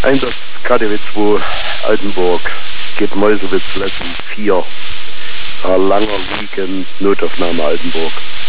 Einsatz KDW 2 Altenburg, geht Meuselwitz Lesson 4. Langer Weekend, Notaufnahme Altenburg.